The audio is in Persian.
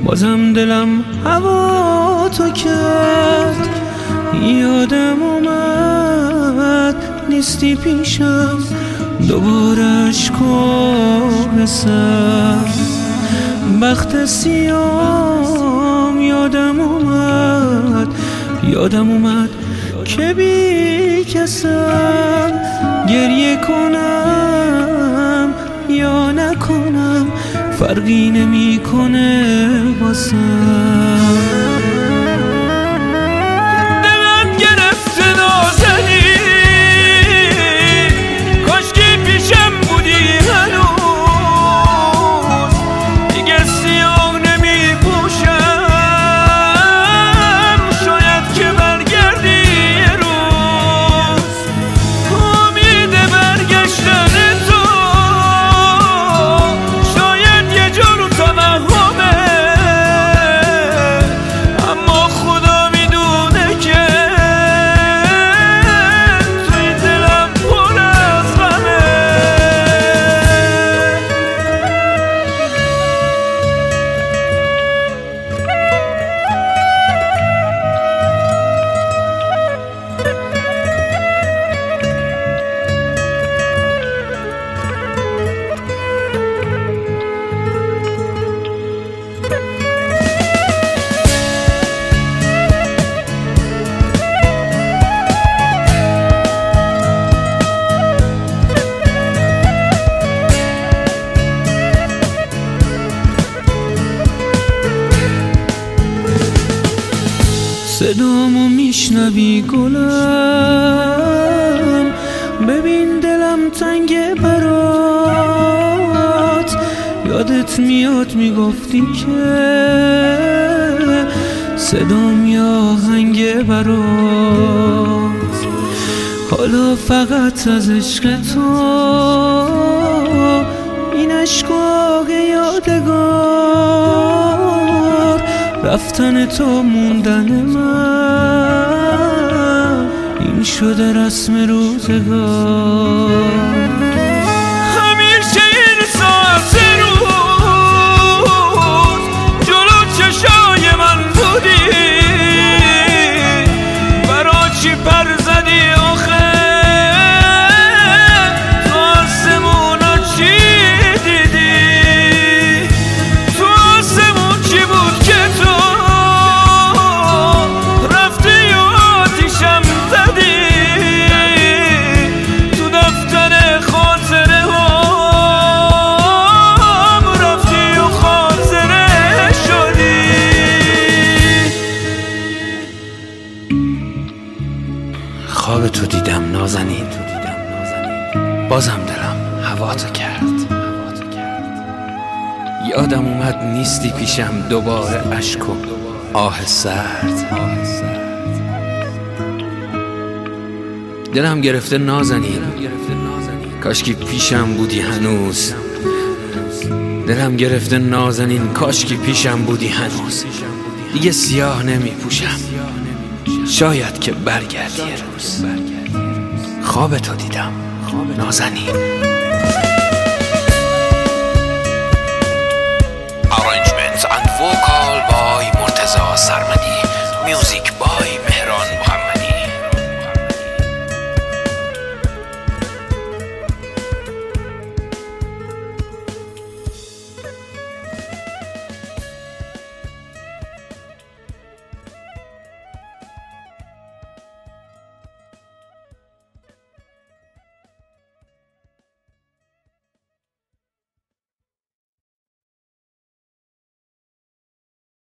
بازم دلم هوا تو کرد. یادم اومد نیستی پیشم، دوباره اشکام سر بخت سیام. یادم اومد که بی کسم، گریه کنم یا نکنم فرقی نمیکنه واسم. صدامو میشنوی گلم، ببین دلم تنگه برات. یادت میاد میگفتی که صدام یا آهنگه برات. حالا فقط از عشق تو این اشکاق یادگار، رفتن تو موندن من، این شده رسم روزگار. همیشه این ساعت روز جلو چشای من بودی، برا چی پر زدی آخه؟ تو آسمونا چی دیدی؟ تو آسمون چی بود که تو خواب تو دیدم نازنین، بازم دلم هوا تو کرد. یادم اومد نیستی پیشم، دوباره اشک و آه سرد. دلم گرفته نازنین، کاشکی پیشم بودی هنوز. دلم گرفته نازنین، کاشکی پیشم بودی هنوز. دیگه سیاه نمی پوشم، شاید که برگردی یه روز. خواب تو دیدم نازنین. Arrangements and vocal